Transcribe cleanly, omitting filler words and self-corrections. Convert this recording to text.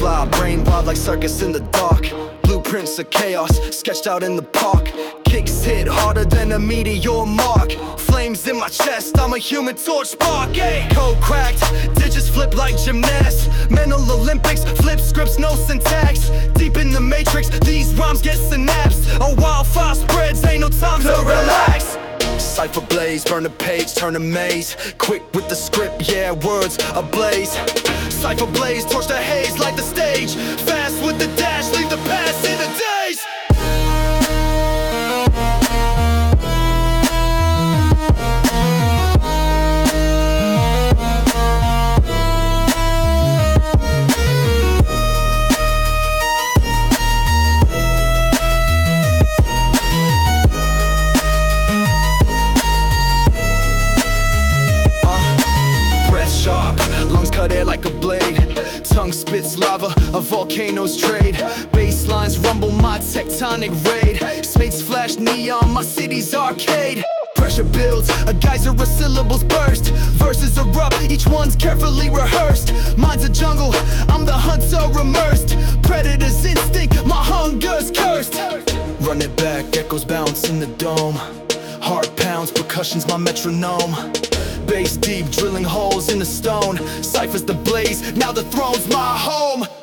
fly, brain wild like circus in the dark. Blueprints of chaos, sketched out in the park. Kicks hit harder than a meteor mark. Flames in my chest, I'm a human torch spark. Code cracked, digits flip like gymnasts. Mental Olympics, flip scripts, no syntax. Deep in the matrix, these rhymes get synapsed. A wildfire spreads, ain't no time to relax. Cypher blaze, burn the page, turn a maze. Quick with the script, yeah, words ablaze. Cypher blaze, torch the haze, light the stage. Fast with the dash, leave the past in the days. Lungs cut air like a blade. Tongue spits lava, a volcano's trade. Basslines rumble, my tectonic raid. Spades flash neon, my city's arcade. Pressure builds, a geyser of syllables burst. Verses erupt, each one's carefully rehearsed. Mine's a jungle, I'm the hunter immersed. Predator's instinct, my hunger's cursed. Run it back, echoes bounce in the dome. Heart pounds, percussion's my metronome. Bass deep, drilling holes in the stone. Cypher's the blaze, now the throne's my home.